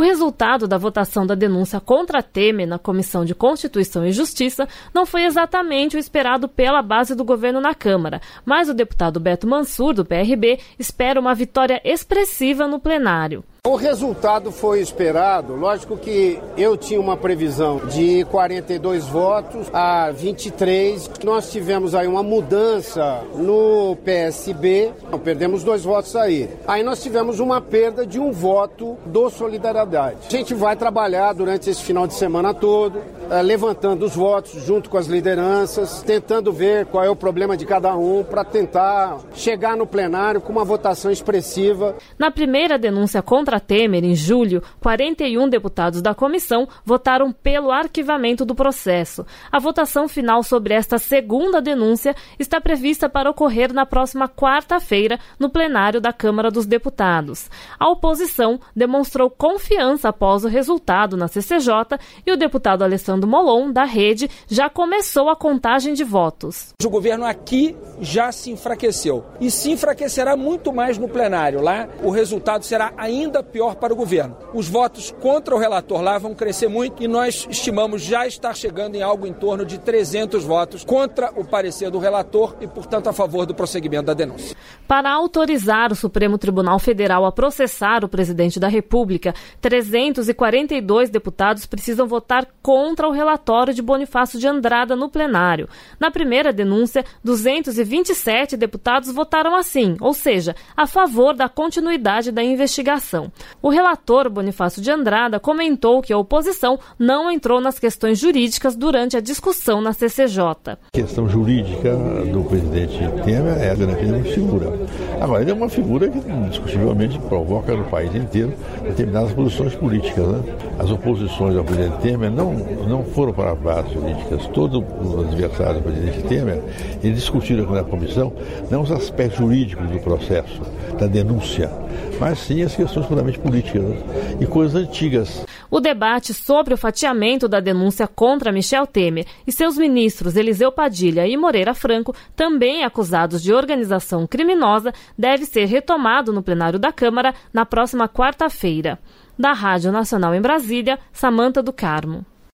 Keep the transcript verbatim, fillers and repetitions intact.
resultado da votação da denúncia contra Temer na Comissão de Constituição e Justiça não foi exatamente o esperado pela base do governo na Câmara, mas o deputado Beto Mansur, do P R B, espera uma vitória expressiva no plenário. O resultado foi esperado. Lógico que eu tinha uma previsão de quarenta e dois votos a vinte e três. Nós tivemos aí uma mudança no P S B, perdemos dois votos aí. Aí nós tivemos uma perda de um voto do Solidariedade. A gente vai trabalhar durante esse final de semana todo, levantando os votos junto com as lideranças, tentando ver qual é o problema de cada um para tentar chegar no plenário com uma votação expressiva. Na primeira denúncia contra Temer, em julho, quarenta e um deputados da comissão votaram pelo arquivamento do processo. A votação final sobre esta segunda denúncia está prevista para ocorrer na próxima quarta-feira, no plenário da Câmara dos Deputados. A oposição demonstrou confiança após o resultado na C C J e o deputado Alessandro Molon, da Rede, já começou a contagem de votos. O governo aqui já se enfraqueceu e se enfraquecerá muito mais no plenário. Lá, o resultado será ainda pior para o governo. Os votos contra o relator lá vão crescer muito e nós estimamos já estar chegando em algo em torno de trezentos votos contra o parecer do relator e, portanto, a favor do prosseguimento da denúncia. Para autorizar o Supremo Tribunal Federal a processar o presidente da República, trezentos e quarenta e dois deputados precisam votar contra o relatório de Bonifácio de Andrada no plenário. Na primeira denúncia, duzentos e vinte e sete deputados votaram assim, ou seja, a favor da continuidade da investigação. O relator Bonifácio de Andrada comentou que a oposição não entrou nas questões jurídicas durante a discussão na C C J. A questão jurídica do presidente Temer é uma figura. Agora, ele é uma figura que indiscutivelmente provoca no país inteiro determinadas posições políticas, né? As oposições ao presidente Temer não, não foram para bases jurídicas. Todos os adversários do presidente Temer, eles discutiram com a comissão não os aspectos jurídicos do processo, da denúncia, mas sim as questões puramente políticas, né? E coisas antigas. O debate sobre o fatiamento da denúncia contra Michel Temer e seus ministros Eliseu Padilha e Moreira Franco, também acusados de organização criminosa, deve ser retomado no plenário da Câmara na próxima quarta-feira. Da Rádio Nacional em Brasília, Samanta do Carmo.